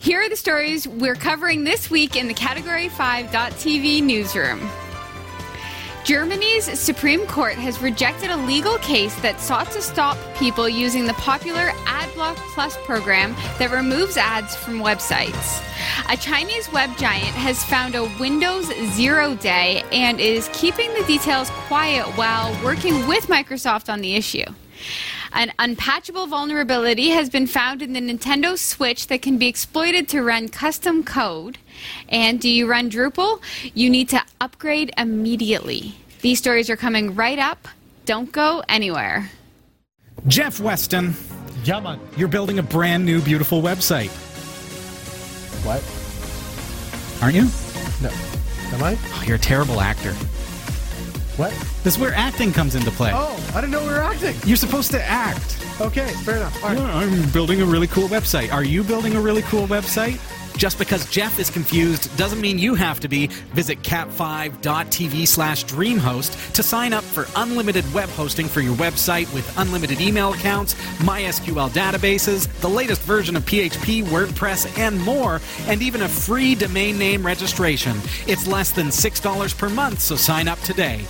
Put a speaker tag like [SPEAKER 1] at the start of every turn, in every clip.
[SPEAKER 1] Here are the stories we're covering this week in the Category 5.tv newsroom. Germany's Supreme Court has rejected a legal case that sought to stop people using the popular AdBlock Plus program that removes ads from websites. A Chinese web giant has found a Windows 0 day and is keeping the details quiet while working with Microsoft on the issue. An unpatchable vulnerability has been found in the Nintendo Switch that can be exploited to run custom code. And do you run Drupal? You need to upgrade immediately. These stories are coming right up. Don't go anywhere.
[SPEAKER 2] Jeff Weston,
[SPEAKER 3] Yeah, man.
[SPEAKER 2] you're building a brand new, beautiful website,
[SPEAKER 3] What?
[SPEAKER 2] aren't you?
[SPEAKER 3] No. Am I?
[SPEAKER 2] Oh, you're a terrible actor.
[SPEAKER 3] What?
[SPEAKER 2] This is where acting comes into play.
[SPEAKER 3] Oh, I didn't know we were acting.
[SPEAKER 2] You're supposed to act.
[SPEAKER 3] Okay, fair enough. All right.
[SPEAKER 2] Yeah, I'm building a really cool website. Are you building a really cool website? Just because Jeff is confused doesn't mean you have to be. Visit cat5.tv/dreamhost to sign up for unlimited web hosting for your website with unlimited email accounts, MySQL databases, the latest version of PHP, WordPress, and more, and even a free domain name registration. It's less than $6 per month, so sign up today.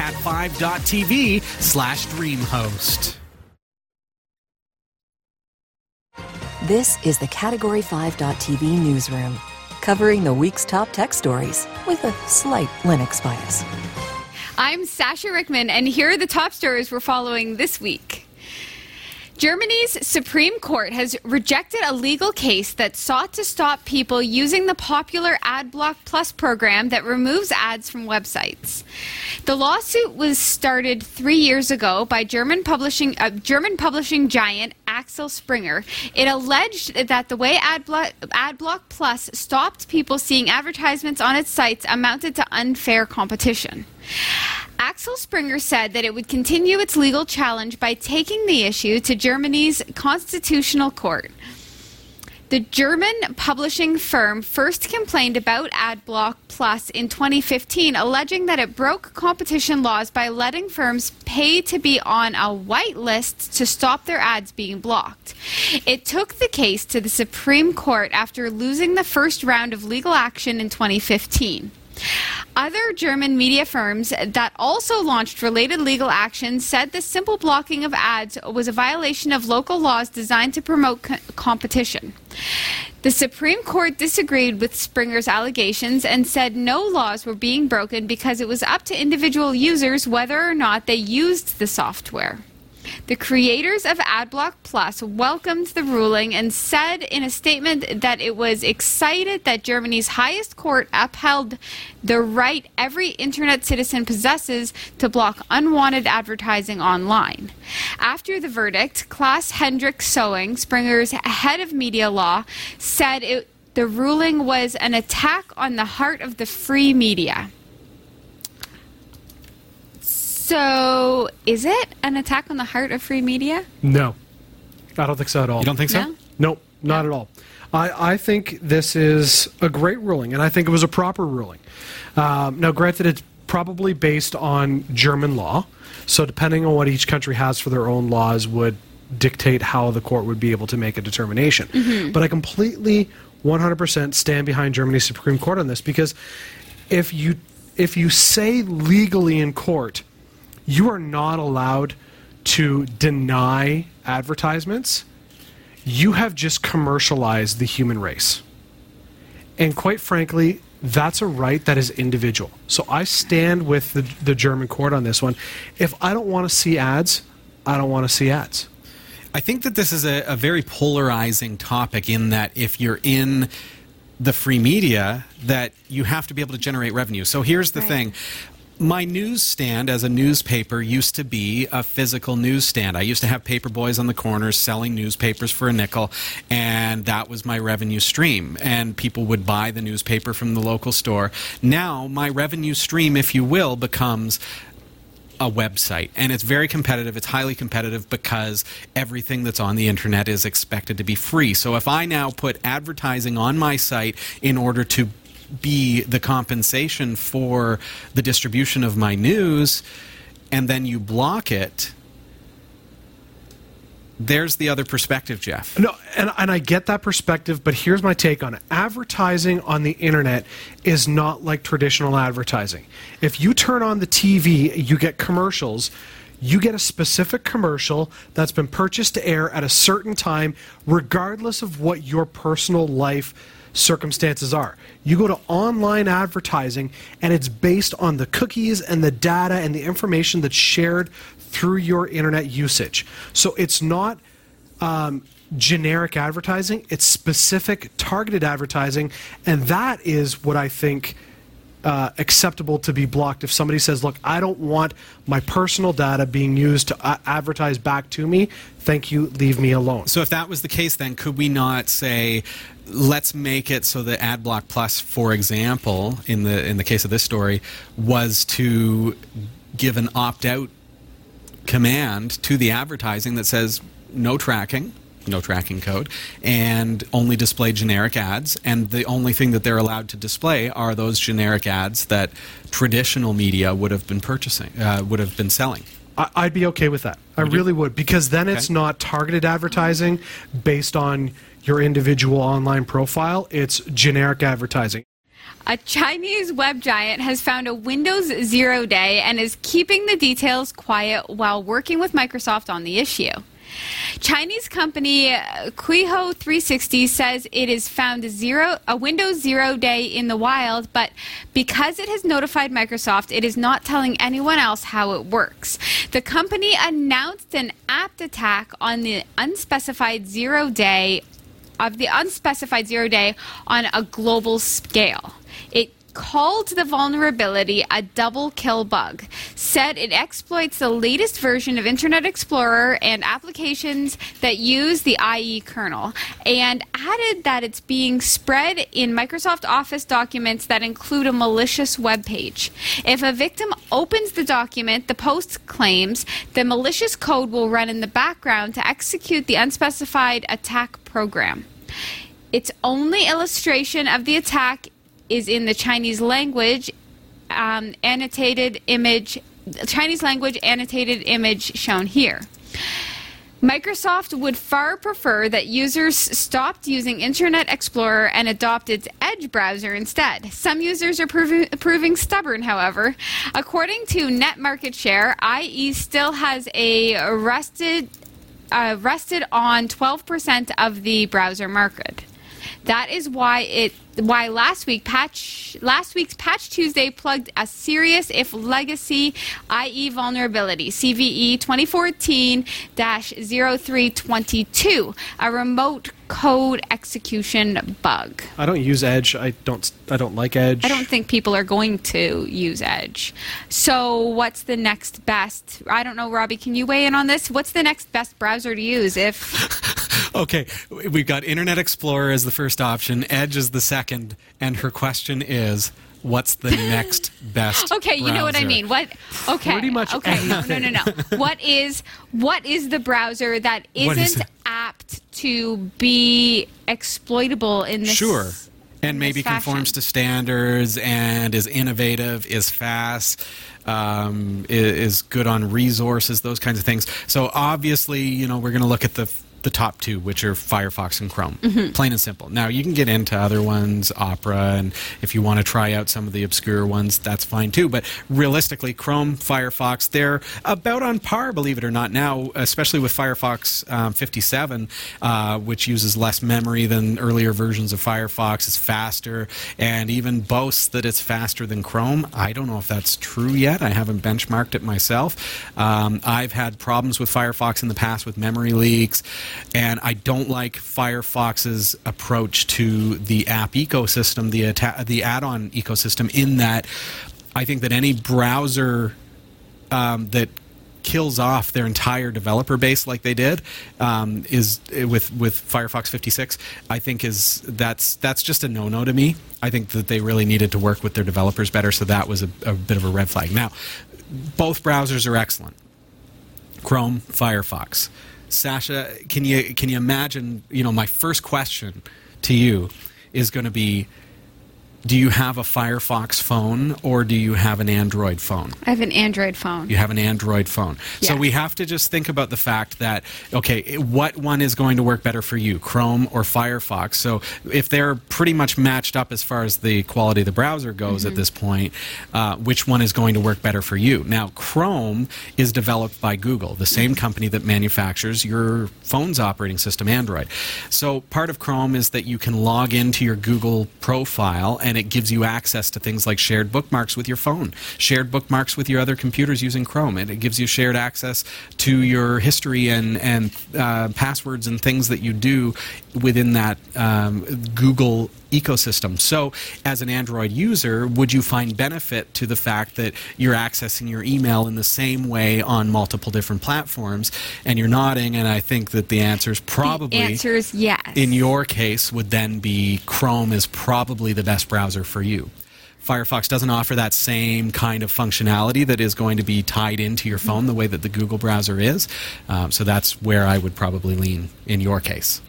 [SPEAKER 2] cat5.tv/dreamhost.
[SPEAKER 4] This is the Category 5.tv newsroom, covering the week's top tech stories with a slight Linux bias.
[SPEAKER 1] I'm Sasha Rickman, and here are the top stories we're following this week. Germany's Supreme Court has rejected a legal case that sought to stop people using the popular AdBlock Plus program that removes ads from websites. The lawsuit was started 3 years ago by German publishing giant Axel Springer. It alleged that the way AdBlock Plus stopped people seeing advertisements on its sites amounted to unfair competition. Axel Springer said that it would continue its legal challenge by taking the issue to Germany's Constitutional Court. The German publishing firm first complained about AdBlock Plus in 2015, alleging that it broke competition laws by letting firms pay to be on a whitelist to stop their ads being blocked. It took the case to the Supreme Court after losing the first round of legal action in 2015. Other German media firms that also launched related legal actions said the simple blocking of ads was a violation of local laws designed to promote competition. The Supreme Court disagreed with Springer's allegations and said no laws were being broken because it was up to individual users whether or not they used the software. The creators of AdBlock Plus welcomed the ruling and said in a statement that it was excited that Germany's highest court upheld the right every internet citizen possesses to block unwanted advertising online. After the verdict, Klaas-Hendrik Soing, Springer's head of media law, said the ruling was an attack on the heart of the free media. So, is it an attack on the heart of free media?
[SPEAKER 3] No. I don't think so at all.
[SPEAKER 2] You don't think so?
[SPEAKER 1] No?
[SPEAKER 3] Nope, not at all. I think this is a great ruling, and I think it was a proper ruling. Now, granted, it's probably based on German law, so depending on what each country has for their own laws would dictate how the court would be able to make a determination. Mm-hmm. But I completely, 100% stand behind Germany's Supreme Court on this, because if you say legally in court, you are not allowed to deny advertisements, you have just commercialized the human race. And quite frankly, that's a right that is individual. So I stand with the German court on this one. If I don't want to see ads, I don't want to see ads.
[SPEAKER 2] I think that this is a very polarizing topic in that if you're in the free media, that you have to be able to generate revenue. So here's the thing. My newsstand as a newspaper used to be a physical newsstand. I used to have paper boys on the corners selling newspapers for a nickel, and that was my revenue stream. And people would buy the newspaper from the local store. Now, my revenue stream, if you will, becomes a website. And it's very competitive. It's highly competitive because everything that's on the internet is expected to be free. So if I now put advertising on my site in order to be the compensation for the distribution of my news, and then you block it, There's the other perspective, Jeff.
[SPEAKER 3] No, and I get that perspective, but here's my take on it. Advertising on the internet is not like traditional advertising. If you turn on the TV, you get commercials. You get a specific commercial that's been purchased to air at a certain time, regardless of what your personal life circumstances are. You go to online advertising, and it's based on the cookies and the data and the information that's shared through your internet usage. So it's not generic advertising, it's specific targeted advertising, and that is what I think acceptable to be blocked. If somebody says, look, I don't want my personal data being used to advertise back to me, thank you, leave me alone.
[SPEAKER 2] So if that was the case, then could we not say, let's make it so that AdBlock Plus, for example, in the case of this story, was to give an opt-out command to the advertising that says no tracking code, and only display generic ads, and the only thing that they're allowed to display are those generic ads that traditional media would have been selling.
[SPEAKER 3] I'd be okay with that. I really would, because then it's not targeted advertising based on your individual online profile. It's generic advertising.
[SPEAKER 1] A Chinese web giant has found a Windows 0 day and is keeping the details quiet while working with Microsoft on the issue. Chinese company Qiho 360 says it has found a Windows 0 day in the wild, but because it has notified Microsoft, it is not telling anyone else how it works. The company announced an apt attack on the unspecified 0 day on a global scale. It called the vulnerability a double kill bug, said it exploits the latest version of Internet Explorer and applications that use the IE kernel, and added that it's being spread in Microsoft Office documents that include a malicious web page. If a victim opens the document, the post claims the malicious code will run in the background to execute the unspecified attack program. Its only illustration of the attack is in the Chinese language annotated image shown here. Microsoft would far prefer that users stopped using Internet Explorer and adopt its Edge browser instead. Some users are proving stubborn, however. According to Net Market Share, IE still has a rested on 12% of the browser market. That is why last week's Patch Tuesday plugged a serious, if legacy, IE vulnerability, CVE 2014-0322, a remote code execution bug.
[SPEAKER 3] I don't use Edge. I don't like Edge.
[SPEAKER 1] I don't think people are going to use Edge. So what's the next best? I don't know, Robbie, can you weigh in on this? What's the next best browser to use if...
[SPEAKER 2] Okay, we've got Internet Explorer as the first option, Edge is the second, and her question is, what's the next best
[SPEAKER 1] Okay, you know what I mean. What? Okay.
[SPEAKER 3] Pretty much anything.
[SPEAKER 1] No. What is the browser that isn't apt to be exploitable in this?
[SPEAKER 2] Sure. And maybe conforms to standards and is innovative, is fast, is good on resources, those kinds of things. So obviously, we're going to look at the top two, which are Firefox and Chrome. Plain and simple. Now, you can get into other ones, Opera, and if you want to try out some of the obscure ones, that's fine too. But realistically, Chrome, Firefox, they're about on par, believe it or not, now, especially with Firefox 57, which uses less memory than earlier versions of Firefox. It's faster, and even boasts that it's faster than Chrome. I don't know if that's true yet. I haven't benchmarked it myself. I've had problems with Firefox in the past with memory leaks. And I don't like Firefox's approach to the app ecosystem, the add-on ecosystem, in that I think that any browser that kills off their entire developer base like they did is with Firefox 56, I think that's just a no-no to me. I think that they really needed to work with their developers better, so that was a bit of a red flag. Now, both browsers are excellent. Chrome, Firefox. Sasha, can you imagine, my first question to you is going to be, Do you have a Firefox phone or do you have an Android phone?
[SPEAKER 1] I have an Android phone.
[SPEAKER 2] You have an Android phone. So
[SPEAKER 1] Yes.
[SPEAKER 2] we have to just think about the fact that, okay, what one is going to work better for you, Chrome or Firefox? So if they're pretty much matched up as far as the quality of the browser goes at this point, which one is going to work better for you? Now, Chrome is developed by Google, the same company that manufactures your phone's operating system, Android. So part of Chrome is that you can log into your Google profile and it gives you access to things like shared bookmarks with your phone, shared bookmarks with your other computers using Chrome, and it gives you shared access to your history and passwords and things that you do within that Google ecosystem. So as an Android user, would you find benefit to the fact that you're accessing your email in the same way on multiple different platforms? And you're nodding, and I think that the answer is probably...
[SPEAKER 1] The answer is yes.
[SPEAKER 2] In your case, would then be Chrome is probably the best browser for you. Firefox doesn't offer that same kind of functionality that is going to be tied into your phone the way that the Google browser is. So that's where I would probably lean in your case.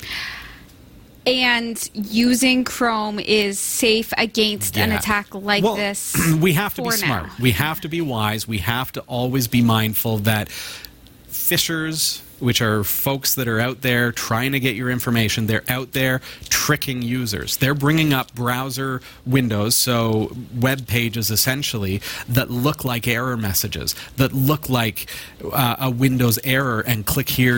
[SPEAKER 1] And using Chrome is safe against an attack like this.
[SPEAKER 2] We have to be
[SPEAKER 1] for
[SPEAKER 2] smart.
[SPEAKER 1] now.
[SPEAKER 2] We have to be wise. We have to always be mindful that phishers, which are folks that are out there trying to get your information, they're out there tricking users. They're bringing up browser windows, so web pages essentially, that look like error messages, that look like a Windows error, and click here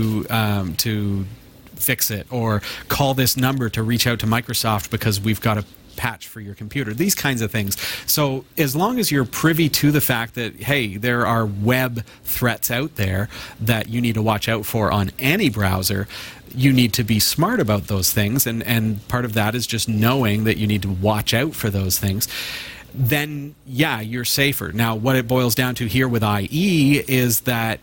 [SPEAKER 2] to fix it, or call this number to reach out to Microsoft because we've got a patch for your computer, these kinds of things. So as long as you're privy to the fact that, hey, there are web threats out there that you need to watch out for on any browser, you need to be smart about those things, and part of that is just knowing that you need to watch out for those things. Then, yeah, you're safer. Now, what it boils down to here with IE is that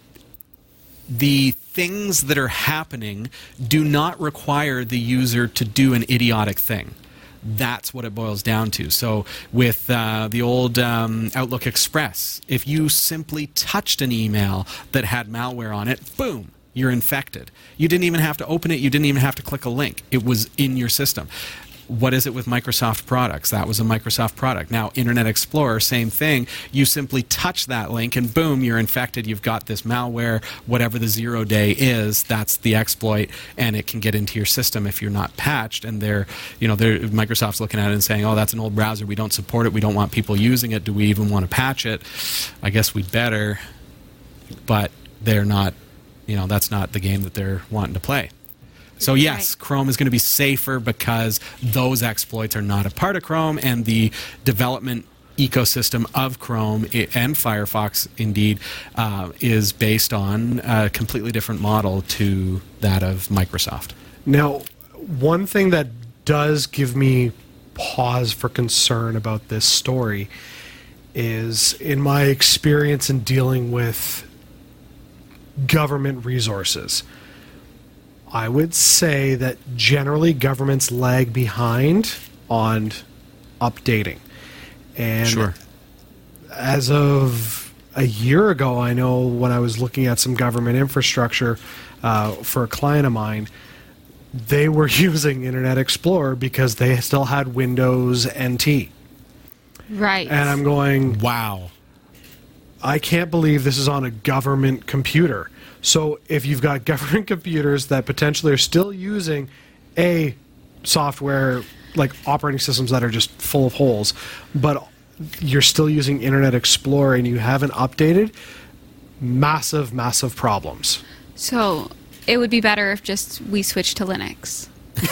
[SPEAKER 2] the things that are happening do not require the user to do an idiotic thing. That's what it boils down to. So with the old Outlook Express, if you simply touched an email that had malware on it, boom, you're infected. You didn't even have to open it. You didn't even have to click a link. It was in your system. What is it with Microsoft products? That was a Microsoft product. Now, Internet Explorer, same thing. You simply touch that link and boom, you're infected. You've got this malware, whatever the 0 day is, that's the exploit, and it can get into your system if you're not patched. And Microsoft's looking at it and saying, oh, that's an old browser. We don't support it. We don't want people using it. Do we even want to patch it? I guess we'd better, but they're not, that's not the game that they're wanting to play. So yes, right. Chrome is going to be safer because those exploits are not a part of Chrome, and the development ecosystem of Chrome and Firefox, indeed, is based on a completely different model to that of Microsoft.
[SPEAKER 3] Now, one thing that does give me pause for concern about this story is, in my experience in dealing with government resources, I would say that generally governments lag behind on updating. And
[SPEAKER 2] sure.
[SPEAKER 3] As of a year ago, I know when I was looking at some government infrastructure for a client of mine, they were using Internet Explorer because they still had Windows NT.
[SPEAKER 1] Right.
[SPEAKER 3] And I'm going,
[SPEAKER 2] wow,
[SPEAKER 3] I can't believe this is on a government computer. So if you've got government computers that potentially are still using a software, like operating systems that are just full of holes, but you're still using Internet Explorer and you haven't updated, massive, massive problems.
[SPEAKER 1] So it would be better if just we switched to Linux.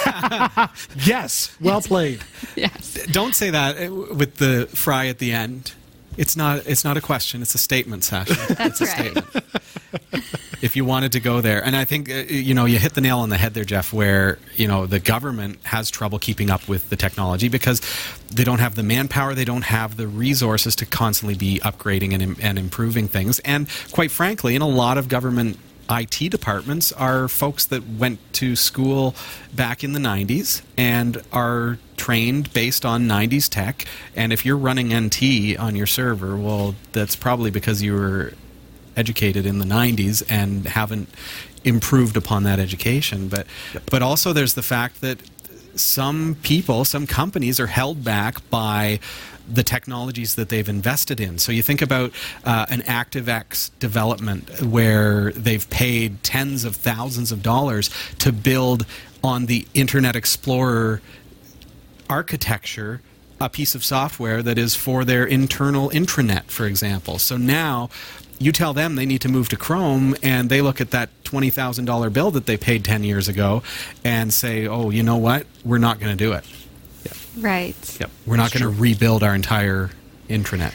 [SPEAKER 3] Yes, well played.
[SPEAKER 1] Yes.
[SPEAKER 2] Don't say that with the fry at the end. It's not a question. It's a statement, Sasha.
[SPEAKER 1] That's
[SPEAKER 2] it's a
[SPEAKER 1] right.
[SPEAKER 2] statement. If you wanted to go there. And I think, you hit the nail on the head there, Jeff, where, the government has trouble keeping up with the technology because they don't have the manpower, they don't have the resources to constantly be upgrading and improving things. And quite frankly, in a lot of government IT departments are folks that went to school back in the 90s and are trained based on 90s tech. And if you're running NT on your server, well, that's probably because you were educated in the 90s and haven't improved upon that education. But also there's the fact that some people, some companies are held back by the technologies that they've invested in. So you think about an ActiveX development where they've paid tens of thousands of dollars to build on the Internet Explorer architecture a piece of software that is for their internal intranet, for example. So now you tell them they need to move to Chrome, and they look at that $20,000 bill that they paid 10 years ago and say, oh, you know what? We're not going to do it. Yep.
[SPEAKER 1] Right.
[SPEAKER 2] Yep. We're not going to rebuild our entire intranet.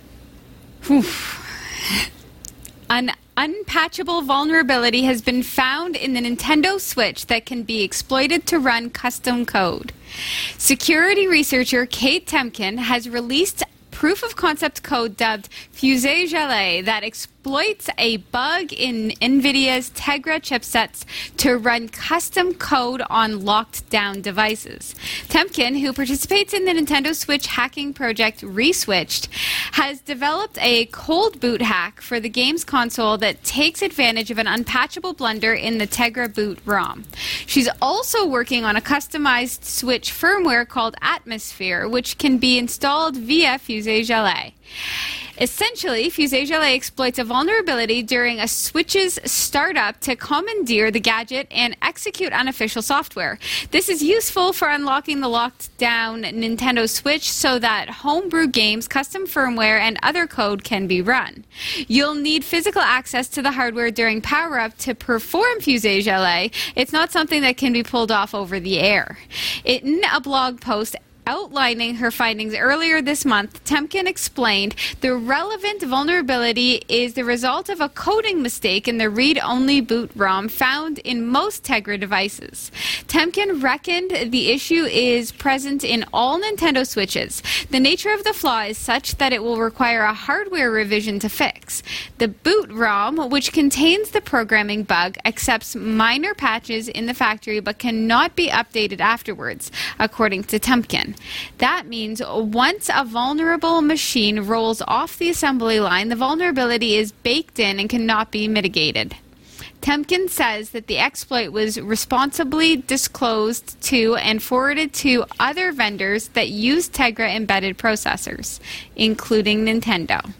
[SPEAKER 1] An unpatchable vulnerability has been found in the Nintendo Switch that can be exploited to run custom code. Security researcher Kate Temkin has released proof of concept code dubbed Fusée-Gelée that exploits a bug in NVIDIA's Tegra chipsets to run custom code on locked down devices. Temkin, who participates in the Nintendo Switch hacking project Reswitched, has developed a cold boot hack for the game's console that takes advantage of an unpatchable blunder in the Tegra boot ROM. She's also working on a customized Switch firmware called Atmosphere, which can be installed via Fusée-Gelée. Essentially, Fusée-Gelée exploits a vulnerability during a Switch's startup to commandeer the gadget and execute unofficial software. This is useful for unlocking the locked-down Nintendo Switch so that homebrew games, custom firmware, and other code can be run. You'll need physical access to the hardware during power-up to perform Fusée-Gelée. It's not something that can be pulled off over the air. In a blog post outlining her findings earlier this month, Temkin explained the relevant vulnerability is the result of a coding mistake in the read-only boot ROM found in most Tegra devices. Temkin reckoned the issue is present in all Nintendo Switches. The nature of the flaw is such that it will require a hardware revision to fix. The boot ROM, which contains the programming bug, accepts minor patches in the factory but cannot be updated afterwards, according to Temkin. That means once a vulnerable machine rolls off the assembly line, the vulnerability is baked in and cannot be mitigated. Temkin says that the exploit was responsibly disclosed to and forwarded to other vendors that use Tegra embedded processors, including Nintendo.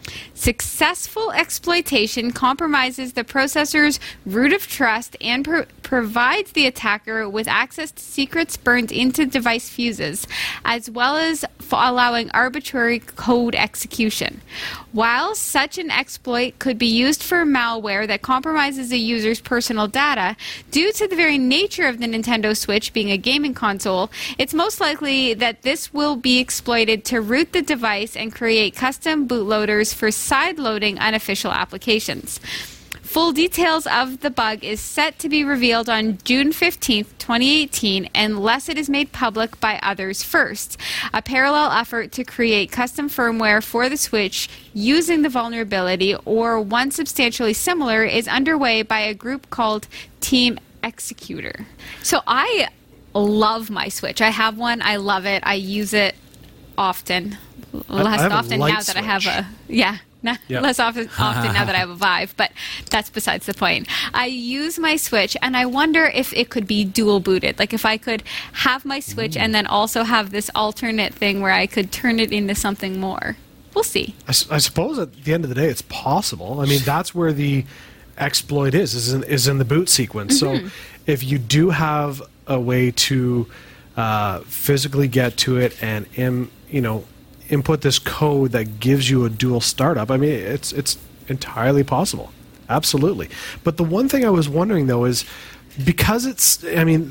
[SPEAKER 1] Successful exploitation compromises the processor's root of trust and provides the attacker with access to secrets burned into device fuses, as well as allowing arbitrary code execution. While such an exploit could be used for malware that compromises a user's personal data, due to the very nature of the Nintendo Switch being a gaming console, it's most likely that this will be exploited to root the device and create custom bootloaders for side-loading unofficial applications. Full details of the bug is set to be revealed on June 15, 2018, unless it is made public by others first. A parallel effort to create custom firmware for the Switch using the vulnerability, or one substantially similar, is underway by a group called Team Executor. So I love my Switch. I have one. I love it. I use it often. Less often now that I have a... Yeah. Less often now that I have a Vive, but that's besides the point. I use my Switch, and I wonder if it could be dual booted. Like if I could have my Switch and then also have this alternate thing where I could turn it into something more. We'll see.
[SPEAKER 3] I suppose at the end of the day, it's possible. I mean, that's where the exploit is in the boot sequence. Mm-hmm. So if you do have a way to physically get to it and input this code that gives you a dual startup, I mean, it's entirely possible. Absolutely. But the one thing I was wondering, though, is because it's a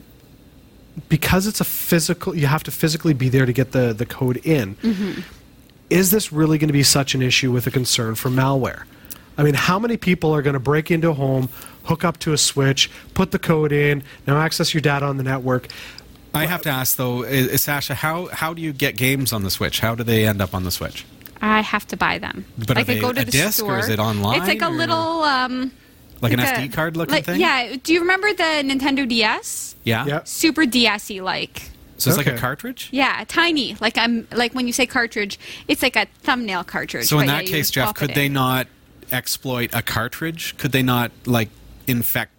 [SPEAKER 3] physical, you have to physically be there to get the code in, mm-hmm. Is this really going to be such an issue with a concern for malware? I mean, how many people are going to break into a home, hook up to a Switch, put the code in, now access your data on the network?
[SPEAKER 2] I have to ask, though, Sasha, how do you get games on the Switch? How do they end up on the Switch?
[SPEAKER 1] I have to buy them.
[SPEAKER 2] But
[SPEAKER 1] like
[SPEAKER 2] are they
[SPEAKER 1] go to
[SPEAKER 2] a
[SPEAKER 1] the
[SPEAKER 2] disc,
[SPEAKER 1] store.
[SPEAKER 2] Or is it online?
[SPEAKER 1] It's like a little...
[SPEAKER 2] like an SD card looking thing?
[SPEAKER 1] Yeah. Do you remember the Nintendo DS?
[SPEAKER 2] Yeah.
[SPEAKER 3] Yep.
[SPEAKER 1] Super DS-y like.
[SPEAKER 2] So it's like a cartridge?
[SPEAKER 1] Yeah, tiny. Like when you say cartridge, it's like a thumbnail cartridge.
[SPEAKER 2] So in that case, Jeff, could they not exploit a cartridge? Could they not infect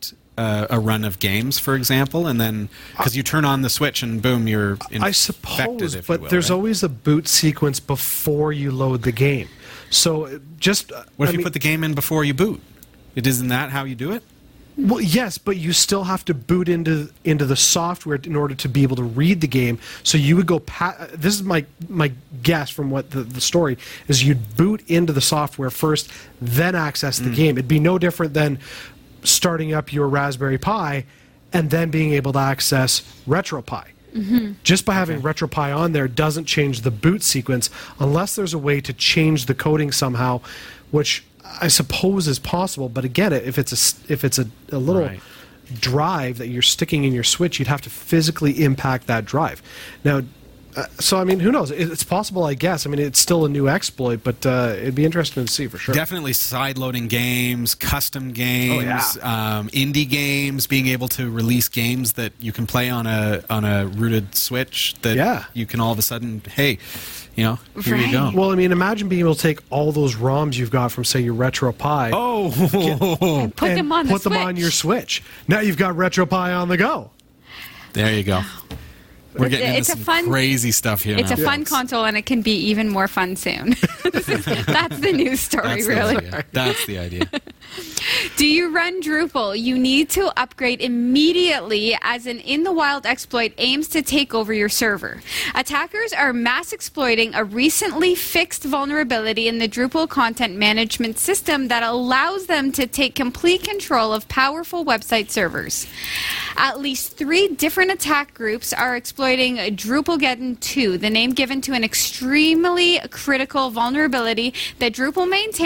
[SPEAKER 2] a run of games, for example, and then because you turn on the switch and boom, you're infected,
[SPEAKER 3] I suppose,
[SPEAKER 2] if
[SPEAKER 3] but
[SPEAKER 2] you will,
[SPEAKER 3] there's
[SPEAKER 2] right?
[SPEAKER 3] always a boot sequence before you load the game. So just
[SPEAKER 2] What if you put the game in before you boot? Isn't that how you do it?
[SPEAKER 3] Well, yes, but you still have to boot into the software in order to be able to read the game. So you would go. This is my guess from what the story is. You'd boot into the software first, then access the game. It'd be no different than starting up your Raspberry Pi and then being able to access RetroPie. Just by having RetroPie on there doesn't change the boot sequence unless there's a way to change the coding somehow, which I suppose is possible. But again, if it's a little
[SPEAKER 2] Right.
[SPEAKER 3] drive that you're sticking in your Switch, you'd have to physically impact that drive. Now, so I mean, who knows? It's possible, I guess. I mean, it's still a new exploit, but it'd be interesting to see for sure.
[SPEAKER 2] Definitely side-loading games, custom games, indie games, being able to release games that you can play on a rooted Switch that you can all of a sudden, hey, here you go.
[SPEAKER 3] Well, I mean, imagine being able to take all those ROMs you've got from, say, your RetroPie.
[SPEAKER 1] And put them on the
[SPEAKER 3] put them on your Switch. Now you've got RetroPie on the go.
[SPEAKER 2] There you go. We're getting into
[SPEAKER 1] It's a
[SPEAKER 2] some
[SPEAKER 1] fun-
[SPEAKER 2] crazy stuff here
[SPEAKER 1] It's
[SPEAKER 2] now.
[SPEAKER 1] a fun console, and it can be even more fun soon. That's the news story,
[SPEAKER 2] That's
[SPEAKER 1] really.
[SPEAKER 2] The idea. That's the idea.
[SPEAKER 1] Do you run Drupal? You need to upgrade immediately as an in-the-wild exploit aims to take over your server. Attackers are mass exploiting a recently fixed vulnerability in the Drupal content management system that allows them to take complete control of powerful website servers. At least 3 different attack groups are exploiting Drupalgeddon 2, the name given to an extremely critical vulnerability that Drupal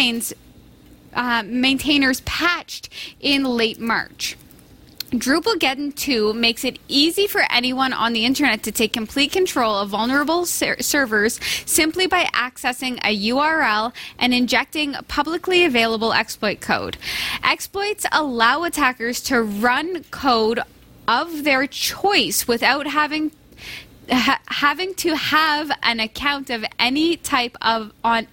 [SPEAKER 1] maintainers patched in late March. Drupalgeddon 2 makes it easy for anyone on the internet to take complete control of vulnerable servers simply by accessing a URL and injecting publicly available exploit code. Exploits allow attackers to run code of their choice without having to have an account of any type of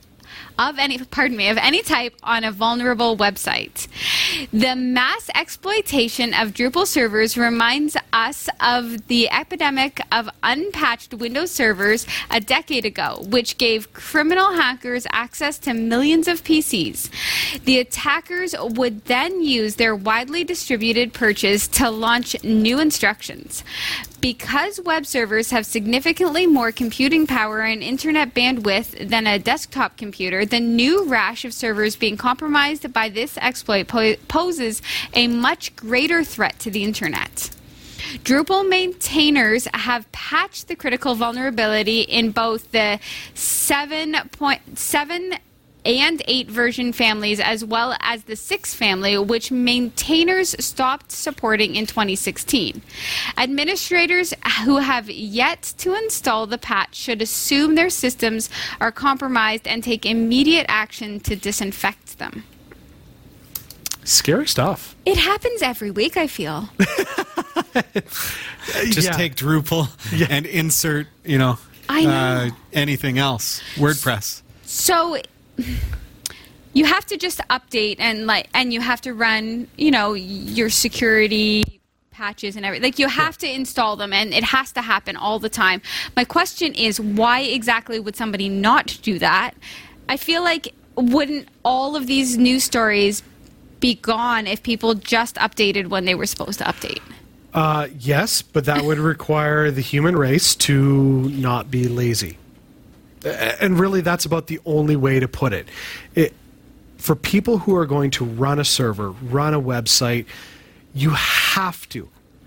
[SPEAKER 1] any type on a vulnerable website. The mass exploitation of Drupal servers reminds us of the epidemic of unpatched Windows servers a decade ago, which gave criminal hackers access to millions of PCs. The attackers would then use their widely distributed purchase to launch new instructions. Because web servers have significantly more computing power and internet bandwidth than a desktop computer, the new rash of servers being compromised by this exploit poses a much greater threat to the internet. Drupal maintainers have patched the critical vulnerability in both the 7.7 and 8 version families, as well as the 6 family, which maintainers stopped supporting in 2016. Administrators who have yet to install the patch should assume their systems are compromised and take immediate action to disinfect them.
[SPEAKER 3] Scary stuff.
[SPEAKER 1] It happens every week, I feel.
[SPEAKER 2] Just take Drupal and insert,
[SPEAKER 1] I know.
[SPEAKER 2] anything else. WordPress.
[SPEAKER 1] So you have to just update and you have to run, your security patches and everything. You have to install them, and it has to happen all the time. My question is, why exactly would somebody not do that? I feel like wouldn't all of these news stories be gone if people just updated when they were supposed to update?
[SPEAKER 3] Yes, but that would require the human race to not be lazy. And really, that's about the only way to put it. For people who are going to run a server, run a website, you have to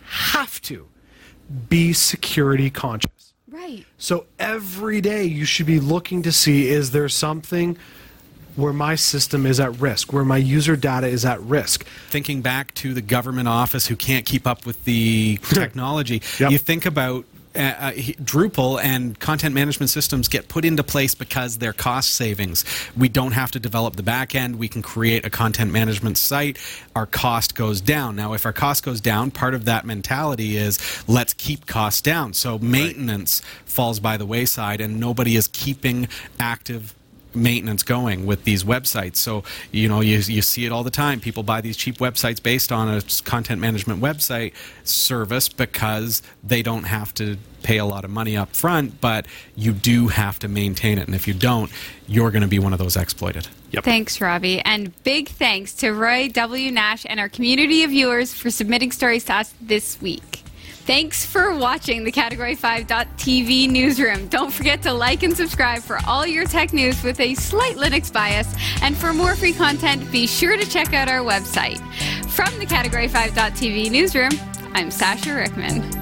[SPEAKER 3] be security conscious.
[SPEAKER 1] Right.
[SPEAKER 3] So every day you should be looking to see, is there something where my system is at risk, where my user data is at risk?
[SPEAKER 2] Thinking back to the government office who can't keep up with the technology,
[SPEAKER 3] Yep.
[SPEAKER 2] you think about Drupal and content management systems get put into place because they're cost savings. We don't have to develop the back end. We can create a content management site. Our cost goes down. Now, if our cost goes down, part of that mentality is let's keep costs down. So maintenance falls by the wayside, and nobody is keeping active maintenance going with these websites. So, you see it all the time. People buy these cheap websites based on a content management website service because they don't have to pay a lot of money up front, but you do have to maintain it. And if you don't, you're going to be one of those exploited.
[SPEAKER 3] Yep.
[SPEAKER 1] Thanks, Robbie. And big thanks to Roy W. Nash and our community of viewers for submitting stories to us this week. Thanks for watching the Category 5.tv newsroom. Don't forget to like and subscribe for all your tech news with a slight Linux bias. And for more free content, be sure to check out our website. From the Category 5.tv newsroom, I'm Sasha Rickman.